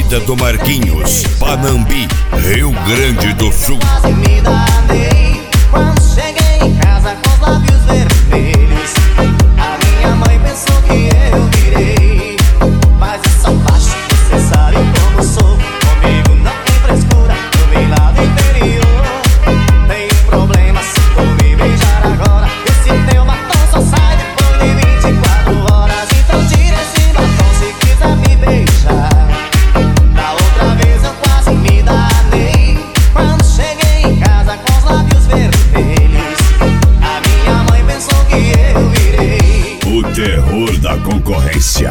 Avenida do Marquinhos, Panambi, Rio Grande do Sul. Quase me danei quando cheguei em casa com os lábios vermelhos. A minha mãe pensou que eu virei, mas é só baixo, você sabe como sou. Comigo não tem frescura, eu vim lá do interior. Tem um problema se for me beijar agora. Esse teu batom só sai depois de 24 horas. Então tira esse batom se quiser me beijar. Da outra vez eu quase me danei quando cheguei em casa com os lábios vermelhos. A minha mãe pensou que eu virei o terror da concorrência.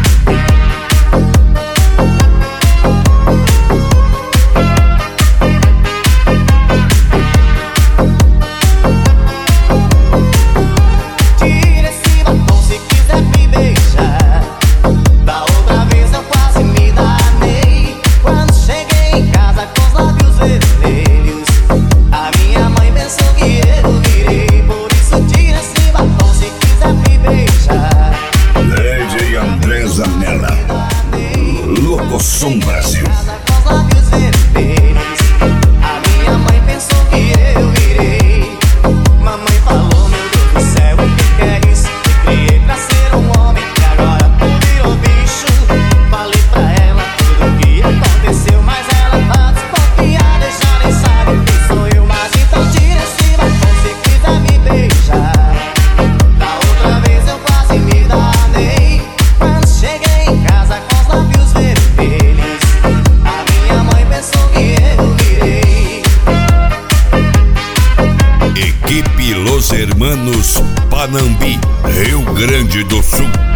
Tira esse batom se quiser me beijar. Da outra vez eu quase me danei quando cheguei em casa com os lábios vermelhos. A minha mãe pensou que eu virei, por isso tira esse batom se quiser me beijar. DJ André Zanella, Locosom Brasil. Casa com os lábios vermelhos. A minha mãe pensou que eu virei. Mamãe falou, meu Deus do céu, o que é isso? Me criei pra ser um homem e agora tu virou bicho. Falei pra ela tudo o que aconteceu, mas ela tá desconfiada e já nem sabe quem sou eu. Mas então tira esse batom se quiser me beijar. Da outra vez eu quase me danei quando cheguei em casa com os lábios vermelhos. A minha mãe pensou que eu virei. Equipe Los Hermanos, Panambi, Rio Grande do Sul.